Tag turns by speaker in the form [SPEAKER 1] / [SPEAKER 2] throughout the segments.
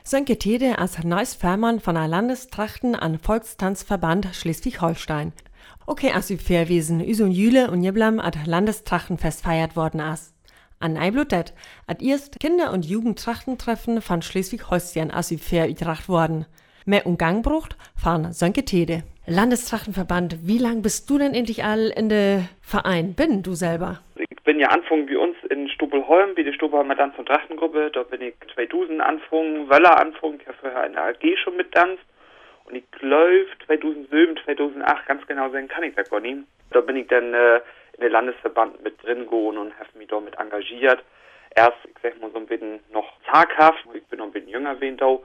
[SPEAKER 1] Sönke Tede als neues Fährmann von der Landestrachten an Volkstanzverband Schleswig-Holstein. Okay, als wir Fairwesen, Üsung Jüle und Jiblam at Landestrachtenfest feiert worden as. An Neiblutet, at erst Kinder- und Jugendtrachtentreffen von Schleswig-Holstein as wir fair ütracht worden. Mehr Umgangbrucht von Sönke Tede. Landestrachtenverband, wie lang bist du denn endlich all in der Verein? Bin du selber?
[SPEAKER 2] Ich bin ja angefangen bei uns in Stubelholm, bei der Stubelholmer Tanz- und Trachtengruppe. Da bin ich 2000 angefangen, Wöller angefangen. Ich habe vorher in der AG schon mittanzt. Und ich glaube 2007, 2008, ganz genau sagen kann ich das gar nicht. Da bin ich dann in den Landesverband mit drin gegangen und habe mich damit engagiert. Erst, ich sag mal so ein bisschen noch zaghaft, ich bin noch ein bisschen jünger wie da.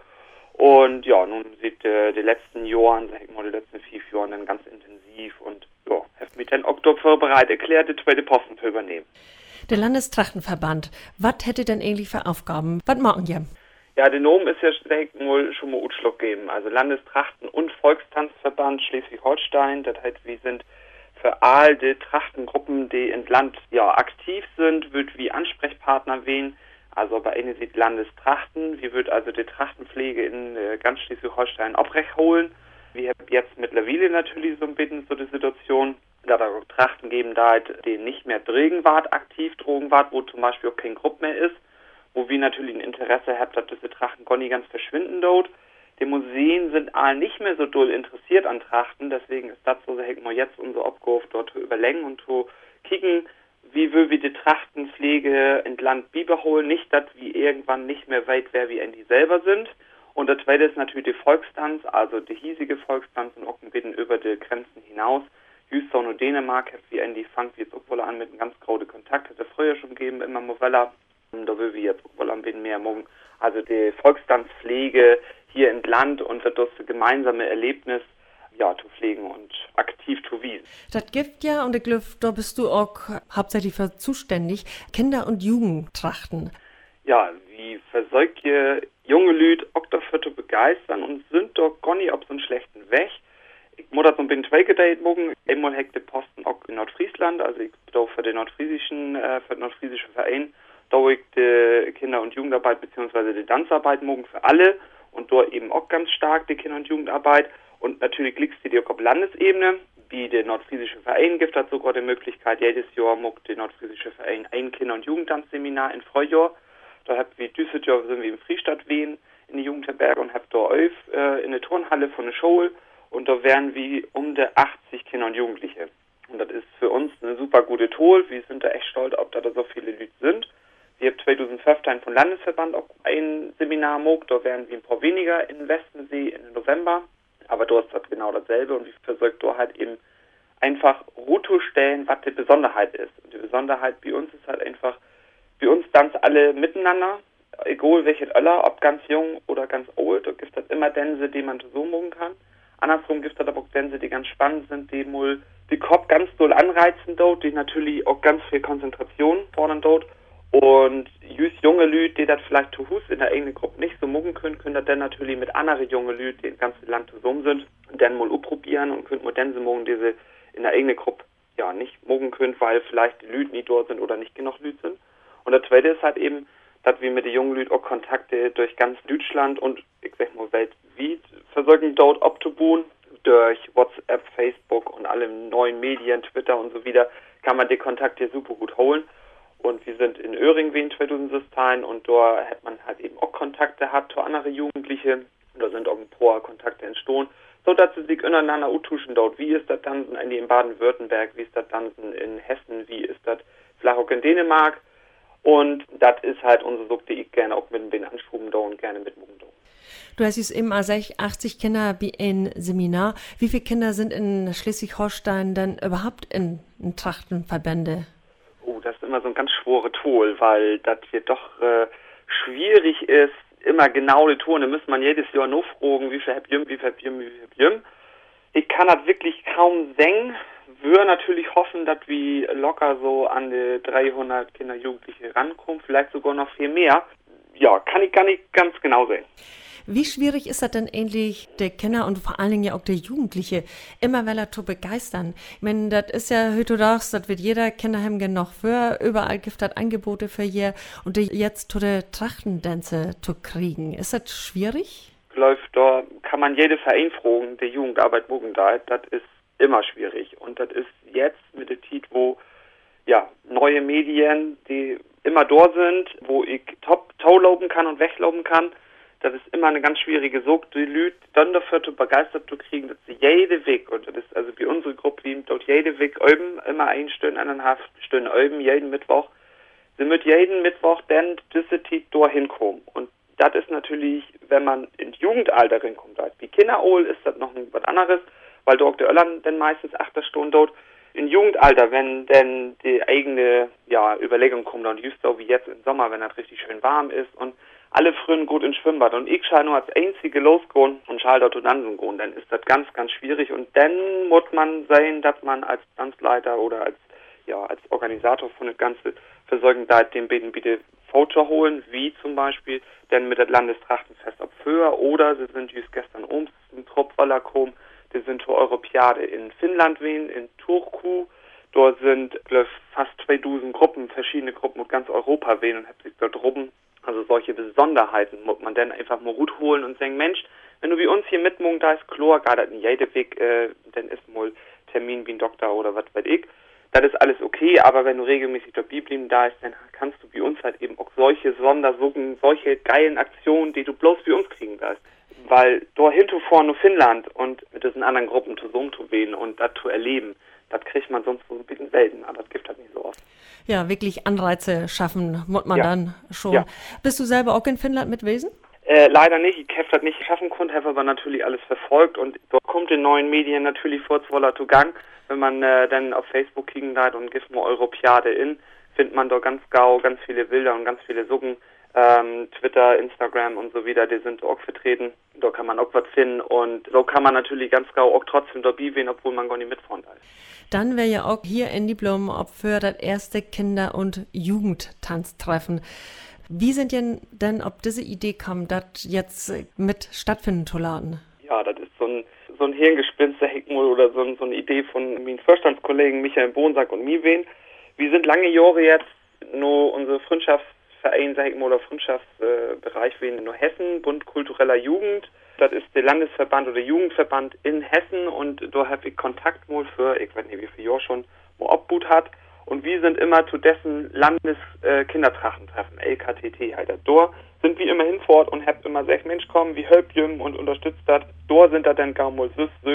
[SPEAKER 2] Und ja, nun sieht die letzten Jahren, sag ich mal, die letzten 5 Jahre dann ganz intensiv und ja, habe mich dann Oktober bereit erklärt, die zweite Posten zu übernehmen.
[SPEAKER 1] Der Landestrachtenverband, was hätte denn eigentlich für Aufgaben? Was machen ihr?
[SPEAKER 2] Ja, der Nomen ist ja schon mal Utschluck geben. Also Landestrachten- und Volkstanzverband Schleswig-Holstein. Das heißt, wir sind für all die Trachtengruppen, die im Land aktiv sind, wird wie Ansprechpartner wählen. Also bei Ihnen sieht Landestrachten. Wir wird also die Trachtenpflege in ganz Schleswig-Holstein Obrecht holen. Wir haben jetzt mittlerweile natürlich so ein bisschen so die Situation, da da auch Trachten geben, da halt die nicht mehr Drogenwart aktiv Drogenwart, wo zum Beispiel auch kein Grupp mehr ist, wo wir natürlich ein Interesse haben, dass diese Trachten gar nicht ganz verschwinden dort. Die Museen sind all nicht mehr so doll interessiert an Trachten, deswegen ist das so, wir jetzt unsere Aufgabe dort zu überlegen und zu kicken, wie will wir die Trachtenpflege in Land beibehalten, nicht, dass wir irgendwann nicht mehr weit wer wie in die selber sind. Und das zweite ist natürlich die Volkstanz, also die hiesige Volkstanz und auch ein bisschen über die Grenzen hinaus. Jüstern und Dänemark hat wie in die fangt jetzt auch wohl an mit einem ganz großen Kontakt, hat es früher schon gegeben, immer Movella. Da will wir jetzt auch wohl ein bisschen mehr machen. Also die Volkstanzpflege hier im Land und das gemeinsame Erlebnis zu pflegen und aktiv zu wiesen.
[SPEAKER 1] Das gibt ja, und ich glaube, da bist du auch hauptsächlich für zuständig, Kinder- und Jugendtrachten.
[SPEAKER 2] Ja, wie versorgt ihr junge Leute auch dafür zu begeistern und sind doch gar nicht auf so einen schlechten Weg. Ich muss das so ein bisschen zweigeteilt machen. Einmal hekte Posten auch in Nordfriesland, also ich bin für den nordfriesischen Verein, da ich die Kinder- und Jugendarbeit bzw. die Tanzarbeit morgen für alle und dort eben auch ganz stark die Kinder- und Jugendarbeit. Und natürlich liegt die auch auf Landesebene. Wie der Nordfriesische Verein gibt es sogar die Möglichkeit, jedes Jahr macht der Nordfriesische Verein ein Kinder- und Jugendtanzseminar im Frühjahr. Da habt wir Düsseldorf sind wir im Friestadt Wien in die Jugendherberge und habt da in der Turnhalle von der Schule und da wären wir um die 80 Kinder und Jugendliche. Und das ist für uns eine super gute Tool. Wir sind da echt stolz, ob da so viele Leute sind. Wir haben 2015 vom Landesverband auch ein Seminar gemacht, da wären wir ein paar weniger in Westensee im November. Aber du hast das genau dasselbe und wir versuchen da halt eben einfach rauszustellen, was die Besonderheit ist. Und die Besonderheit bei uns ist halt einfach, bei uns tanzen alle miteinander, egal welches Alter, ob ganz jung oder ganz alt, da gibt es immer Tänze, die man so machen kann. Andersrum gibt es aber auch Tänze, die ganz spannend sind, die mal die Kopf ganz doll anreizen dort, die natürlich auch ganz viel Konzentration fordern dort. Und just junge Leute, die das vielleicht zu Hus in der eigenen Gruppe nicht so machen können, können das dann natürlich mit anderen jungen Leuten, die im ganzen Land zusammen sind, dann mal probieren und können mal dann so machen, die sie in der eigenen Gruppe nicht machen können, weil vielleicht die Leute nicht dort sind oder nicht genug Leute sind. Und das zweite ist halt eben, dass wir mit den jungen Leuten auch Kontakte durch ganz Deutschland und ich sag mal weltweit versuchen dort abzubauen. Durch WhatsApp, Facebook und alle neuen Medien, Twitter und so wieder, kann man die Kontakte super gut holen. Und wir sind in Öhringwien 2016 und da hat man halt eben auch Kontakte gehabt zu anderen Jugendlichen. Und da sind auch ein paar Kontakte entstanden, so dass sie sich untereinander austauschen dort. Wie ist das Tanzen in Baden-Württemberg? Wie ist das Tanzen in Hessen? Wie ist das vielleicht auch in Dänemark? Und das ist halt unsere Sucht, die ich gerne auch mit den Anschuben da und gerne mitmachen da.
[SPEAKER 1] Du hast jetzt eben 80 Kinder wie ein Seminar. Wie viele Kinder sind in Schleswig-Holstein denn überhaupt in Trachtenverbände?
[SPEAKER 2] Oh, das ist immer so ein ganz schwere Tool, weil das hier doch schwierig ist, immer genau die Tone. Da müsste man jedes Jahr nur fragen, wie viel habt ihr? Ich kann das wirklich kaum singen. Würde natürlich hoffen, dass wir locker so an die 300 Kinder, Jugendliche rankommen, vielleicht sogar noch viel mehr. Ja, kann ich gar nicht ganz genau sehen.
[SPEAKER 1] Wie schwierig ist das denn eigentlich, der Kinder und vor allen Dingen ja auch der Jugendliche immer weiter zu begeistern? Ich meine, das ist ja heutzutage, das wird jeder Kinderheim genug für, überall gibt es Angebote für ihr und die jetzt zu der Trachtendänze zu kriegen. Ist das schwierig?
[SPEAKER 2] Läuft da, kann man jede Verein fragen, der Jugendarbeit morgen da, das ist immer schwierig. Und das ist jetzt mit der Zeit, wo ja neue Medien, die immer da sind, wo ich top laufen kann und weglaufen kann, das ist immer eine ganz schwierige Sache, die Leute dann dafür begeistert zu kriegen, dass sie jede Weg, und das ist also wie unsere Gruppe, wie dort jede Weg üben, immer 1 Stunde, 1,5 Stunden üben, jeden Mittwoch, sie mit jeden Mittwoch dann diese Zeit da hinkommen. Und das ist natürlich, wenn man ins Jugendalter reinkommt, wie Kinderol ist das noch was anderes, weil dort der Öllern dann meistens 8 Stunden dort. Im Jugendalter, wenn denn die eigene Überlegung kommt, und just so wie jetzt im Sommer, wenn das richtig schön warm ist und alle frühen gut ins Schwimmbad und ich schaue nur als Einzige losgehen und schaue dort und dann gehen, dann ist das ganz, ganz schwierig und dann muss man sehen, dass man als Tanzleiter oder als Organisator von das Ganze versorgen da den Beten bitte Foto holen, wie zum Beispiel denn mit der Landestrachtenfest ab Föhr oder sie sind just gestern ums im Tropfwaller gekommen. Die sind zur Europäade in Finnland wehen, in Turku. Dort sind, glaube ich, fast 2000 Gruppen, verschiedene Gruppen aus ganz Europa wehen und hat sich dort oben. Also solche Besonderheiten muss man dann einfach mal gut holen und sagen, Mensch, wenn du wie uns hier mitmungen, da ist Chlor, gar das nicht jeder Weg, dann ist mal Termin wie ein Doktor oder was weiß ich. Das ist alles okay, aber wenn du regelmäßig dabei bleiben da ist, dann kannst du bei uns halt eben auch solche Sondersuchen, solche geilen Aktionen, die du bloß bei uns kriegen darfst. Weil dort hinzufahren nur Finnland und mit diesen anderen Gruppen zusammenzuwählen und das zu erleben, das kriegt man sonst so ein bisschen selten, aber das gibt halt nicht so oft.
[SPEAKER 1] Ja, wirklich Anreize schaffen, muss man dann schon.
[SPEAKER 2] Ja.
[SPEAKER 1] Bist du selber auch in Finnland mit gewesen?
[SPEAKER 2] Leider nicht, ich habe das nicht schaffen konnte, habe aber natürlich alles verfolgt und dort kommt in neuen Medien natürlich vorzuwoller zu Gang. Wenn man dann auf Facebook kriegen darf und gibt mal Europäade in, findet man dort ganz viele Bilder und ganz viele Suchen. Twitter, Instagram und so wieder, die sind auch vertreten. Da kann man auch was finden und so kann man natürlich ganz auch trotzdem dabei gehen, obwohl man gar nicht mitfahren darf.
[SPEAKER 1] Dann wäre ja auch hier in Diplom ob für das erste Kinder- und Jugendtanztreffen. Wie sind ihr denn auf diese Idee kam, das jetzt mit stattfinden zu laden?
[SPEAKER 2] Ja, das ist so ein Hirngespinst, der Heckmul oder so eine Idee von meinen Vorstandskollegen Michael Bonsack und Miwen. Wir sind lange Jahre jetzt nur unsere Freundschaftsverein, sag ich mal, oder Freundschaftsbereich wie in Hessen, Bund kultureller Jugend. Das ist der Landesverband oder Jugendverband in Hessen und da habe ich Kontakt wohl für, ich weiß nicht wie viele Jahre schon, wo Obhut hat. Und wir sind immer zu dessen Landeskindertrachtentreffen, LKTT halt. Da sind wir immer hinfort und habt immer gesagt, Mensch, komm, wie helpt ihr und unterstützt das. Da sind da dann gar mal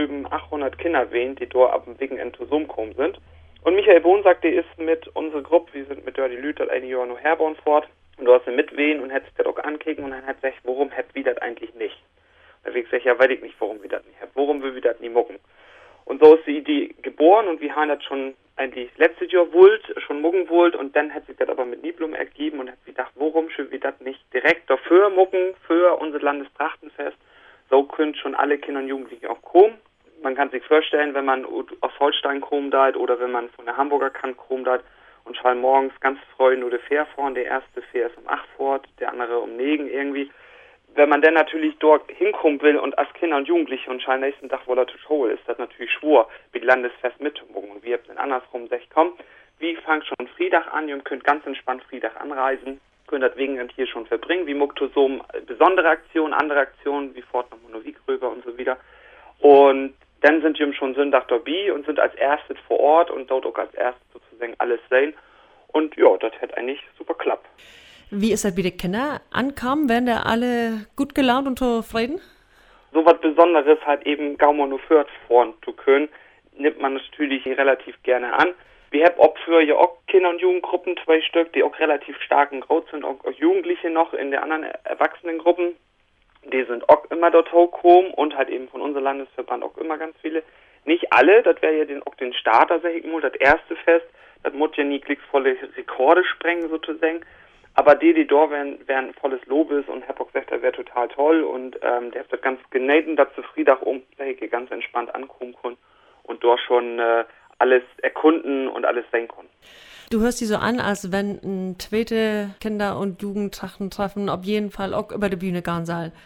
[SPEAKER 2] 800 Kinder wehen, die da ab dem Wochenende zusammengekommen sind. Und Michael Bonsack, der ist mit unserer Gruppe, wir sind mit Dirty Lüt einige Jahre noch herbauen fort. Und du hast ihn mitwehen und hättest das auch ankicken und dann hat gesagt, warum habt wir das eigentlich nicht? Da habe ich gesagt, ja, weiß ich nicht, warum wir das nicht habt. Warum will wir das nicht mucken? Und so ist die Idee geboren und wir haben das schon eigentlich letztes Jahr schon mucken wollt und dann hat sich das aber mit Niblum ergeben und hat sich gedacht, warum schön wir das nicht direkt dafür mucken, für unser Landestrachtenfest. So können schon alle Kinder und Jugendliche auch kommen. Man kann sich vorstellen, wenn man aus Holstein kommen darf oder wenn man von der Hamburger Kant kommen darf und schon morgens ganz früh nur der Fähr fahren. Der erste Fähr ist um 8 fort, der andere um 9 irgendwie. Wenn man dann natürlich dort hinkommen will und als Kinder und Jugendliche und schon nächsten Tag wohl holen, ist das natürlich schwor, mit Landesfest mitzumachen. Und wir haben dann andersrum gesagt, komm, wir fangen schon Freitag an, ihr könnt ganz entspannt Freitag anreisen, könnt das Wochenende hier schon verbringen, wie muckt so besondere Aktionen, andere Aktionen, wie Fort nach Monovik rüber und so wieder. Und dann sind wir schon Sonntag dabei und sind als erstes vor Ort und dort auch als erstes sozusagen alles sehen. Und ja, das hat eigentlich super klappt.
[SPEAKER 1] Wie ist das, wie die Kinder ankamen? Werden da alle gut gelaunt und zufrieden?
[SPEAKER 2] So was Besonderes halt eben kaum nur fortfahren zu können, nimmt man natürlich relativ gerne an. Wir haben auch für ja auch Kinder- und Jugendgruppen 2 Stück, die auch relativ stark und groß sind, auch Jugendliche noch in der anderen Erwachsenengruppen. Die sind auch immer dort hochgekommen und halt eben von unserem Landesverband auch immer ganz viele. Nicht alle, das wäre ja auch den Starter, sag ich mal, das erste Fest. Das muss ja nie klicksvolle Rekorde sprengen sozusagen. Aber die da wären volles Lobes und hab auch gesagt, das wäre total toll und der hat das ganz genäht, dass zu Freitag ganz entspannt ankommen können und dort schon alles erkunden und alles sehen können.
[SPEAKER 1] Du hörst dich so an, als wenn ein zweite Kinder- und Jugendtrachtentreffen auf jeden Fall auch über die Bühne gehen soll.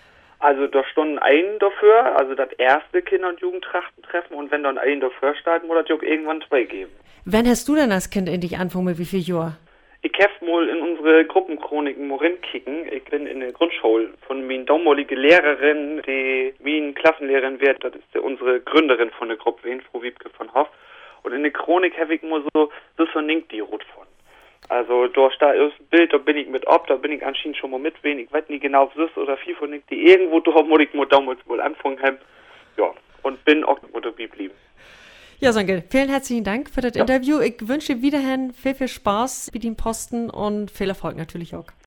[SPEAKER 2] Also da stunden einen dafür, also das erste Kinder- und Jugendtrachtentreffen, und wenn dann einen dafür steht, muss das ja auch irgendwann zwei geben.
[SPEAKER 1] Wann hast du denn als Kind endlich angefangen, wie viel Jahr?
[SPEAKER 2] Ich hab mal in unsere Gruppenchroniken mal kicken. Ich bin in der Grundschule von meiner damaligen Lehrerin, die meine Klassenlehrerin wird, das ist unsere Gründerin von der Gruppe, Frau Wiebke von Hoff. Und in der Chronik habe ich mal so ninkt die Rot von. Also da steht ein Bild, da bin ich mit ob, da bin ich anscheinend schon mal mit wen, ich weiß nicht genau, ob es ist oder viel von ninkt die irgendwo, da muss ich mal damals wohl anfangen haben. Ja, und bin auch dabei geblieben.
[SPEAKER 1] Ja, Sonke, vielen herzlichen Dank für das Interview. Ich wünsche dir wiederhin viel Spaß mit dem Posten und viel Erfolg natürlich auch.